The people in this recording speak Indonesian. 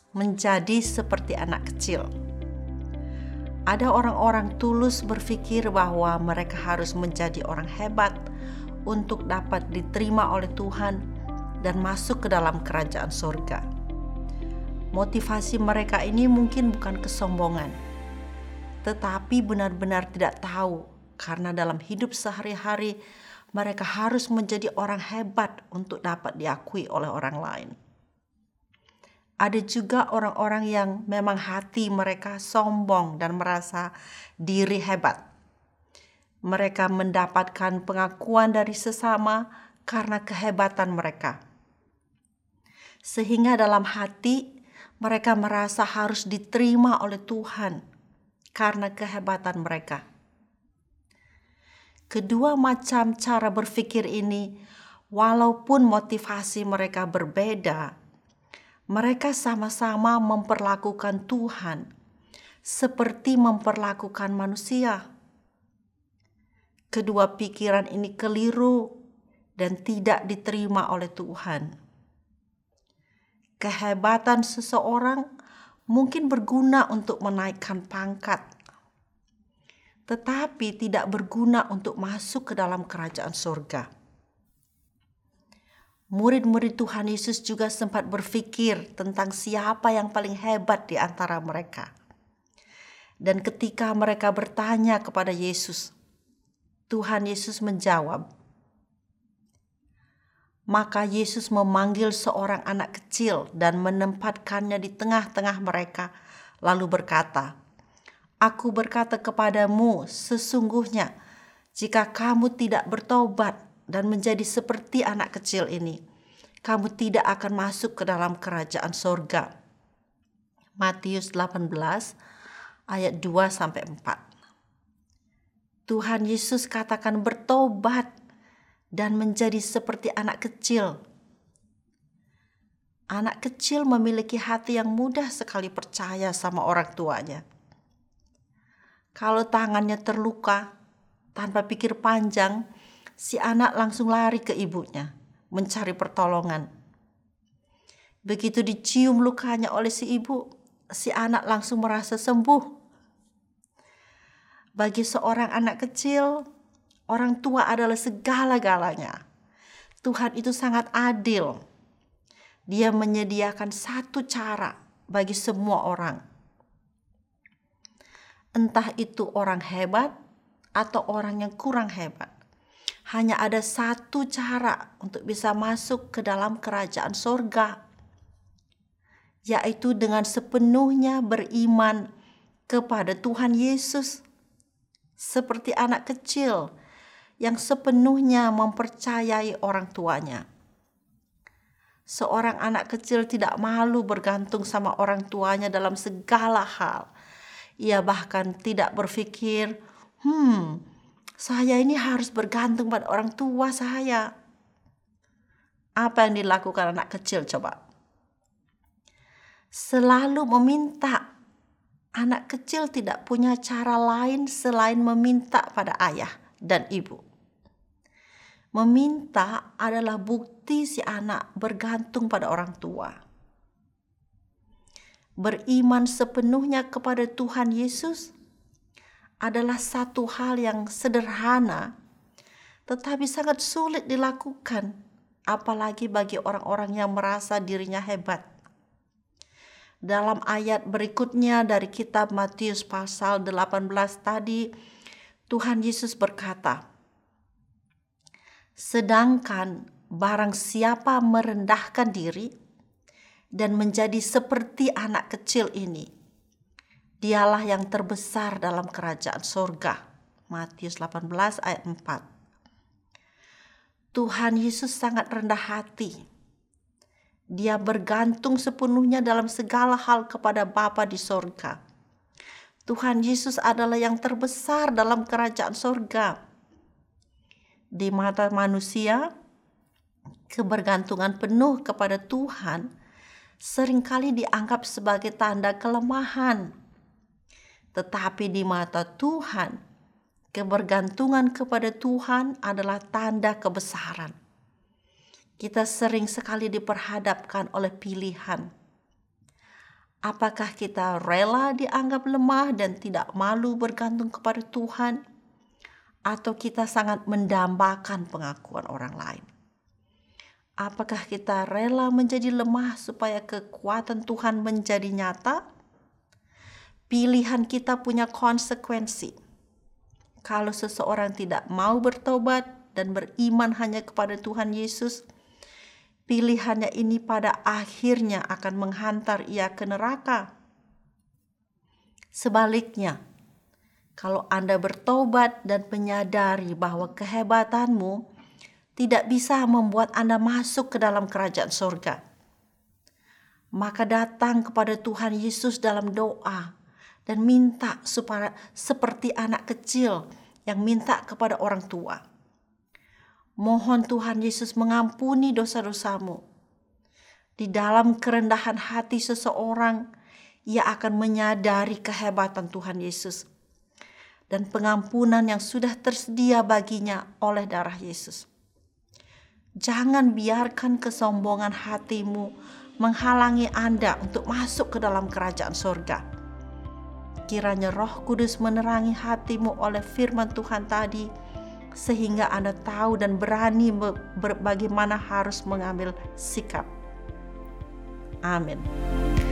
menjadi seperti anak kecil. Ada orang-orang tulus berpikir bahwa mereka harus menjadi orang hebat untuk dapat diterima oleh Tuhan dan masuk ke dalam kerajaan surga. Motivasi mereka ini mungkin bukan kesombongan, tetapi benar-benar tidak tahu karena dalam hidup sehari-hari mereka harus menjadi orang hebat untuk dapat diakui oleh orang lain. Ada juga orang-orang yang memang hati mereka sombong dan merasa diri hebat. Mereka mendapatkan pengakuan dari sesama karena kehebatan mereka. Sehingga dalam hati mereka merasa harus diterima oleh Tuhan karena kehebatan mereka. Kedua macam cara berpikir ini, walaupun motivasi mereka berbeda, mereka sama-sama memperlakukan Tuhan seperti memperlakukan manusia. Kedua pikiran ini keliru dan tidak diterima oleh Tuhan. Kehebatan seseorang mungkin berguna untuk menaikkan pangkat, tetapi tidak berguna untuk masuk ke dalam kerajaan surga. Murid-murid Tuhan Yesus juga sempat berpikir tentang siapa yang paling hebat di antara mereka. Dan ketika mereka bertanya kepada Yesus, Tuhan Yesus menjawab. Maka Yesus memanggil seorang anak kecil dan menempatkannya di tengah-tengah mereka, lalu berkata, "Aku berkata kepadamu, sesungguhnya jika kamu tidak bertobat dan menjadi seperti anak kecil ini, kamu tidak akan masuk ke dalam kerajaan surga." Matius 18 ayat 2-4. Tuhan Yesus katakan bertobat dan menjadi seperti anak kecil. Anak kecil memiliki hati yang mudah sekali percaya sama orang tuanya. Kalau tangannya terluka, tanpa pikir panjang, si anak langsung lari ke ibunya, mencari pertolongan. Begitu dicium lukanya oleh si ibu, si anak langsung merasa sembuh. Bagi seorang anak kecil, orang tua adalah segala-galanya. Tuhan itu sangat adil. Dia menyediakan satu cara bagi semua orang. Entah itu orang hebat atau orang yang kurang hebat. Hanya ada satu cara untuk bisa masuk ke dalam kerajaan surga, yaitu dengan sepenuhnya beriman kepada Tuhan Yesus. Seperti anak kecil yang sepenuhnya mempercayai orang tuanya. Seorang anak kecil tidak malu bergantung sama orang tuanya dalam segala hal. Ia bahkan tidak berpikir, saya ini harus bergantung pada orang tua saya. Apa yang dilakukan anak kecil coba? Selalu meminta. Anak kecil tidak punya cara lain selain meminta pada ayah dan ibu. Meminta adalah bukti si anak bergantung pada orang tua. Beriman sepenuhnya kepada Tuhan Yesus adalah satu hal yang sederhana, tetapi sangat sulit dilakukan, apalagi bagi orang-orang yang merasa dirinya hebat. Dalam ayat berikutnya dari kitab Matius pasal 18 tadi, Tuhan Yesus berkata, "Sedangkan barang siapa merendahkan diri dan menjadi seperti anak kecil ini, dialah yang terbesar dalam kerajaan surga." Matius 18 ayat 4. Tuhan Yesus sangat rendah hati. Dia bergantung sepenuhnya dalam segala hal kepada Bapa di surga. Tuhan Yesus adalah yang terbesar dalam kerajaan surga. Di mata manusia, kebergantungan penuh kepada Tuhan seringkali dianggap sebagai tanda kelemahan. Tetapi di mata Tuhan, kebergantungan kepada Tuhan adalah tanda kebesaran. Kita sering sekali diperhadapkan oleh pilihan. Apakah kita rela dianggap lemah dan tidak malu bergantung kepada Tuhan? Atau kita sangat mendambakan pengakuan orang lain? Apakah kita rela menjadi lemah supaya kekuatan Tuhan menjadi nyata? Pilihan kita punya konsekuensi. Kalau seseorang tidak mau bertobat dan beriman hanya kepada Tuhan Yesus, pilihannya ini pada akhirnya akan menghantar ia ke neraka. Sebaliknya, kalau Anda bertobat dan menyadari bahwa kehebatanmu tidak bisa membuat Anda masuk ke dalam kerajaan surga, maka datang kepada Tuhan Yesus dalam doa dan minta supaya seperti anak kecil yang minta kepada orang tua. Mohon Tuhan Yesus mengampuni dosa-dosamu. Di dalam kerendahan hati seseorang, ia akan menyadari kehebatan Tuhan Yesus dan pengampunan yang sudah tersedia baginya oleh darah Yesus. Jangan biarkan kesombongan hatimu menghalangi Anda untuk masuk ke dalam kerajaan surga. Kiranya Roh Kudus menerangi hatimu oleh firman Tuhan tadi, sehingga Anda tahu dan berani bagaimana harus mengambil sikap. Amin.